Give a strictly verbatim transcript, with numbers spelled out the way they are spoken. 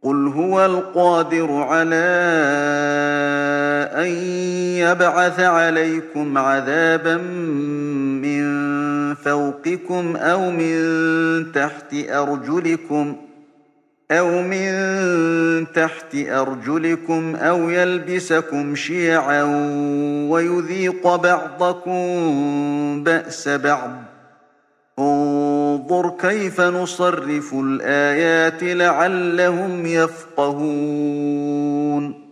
قل هو القادر على أن يبعث عليكم عذابا من فوقكم أو من تحت أرجلكم أو من تحت أرجلكم أو يلبسكم شيعا ويذيق بعضكم بأس بعض. انظر كيف نصرف الآيات لعلهم يفقهون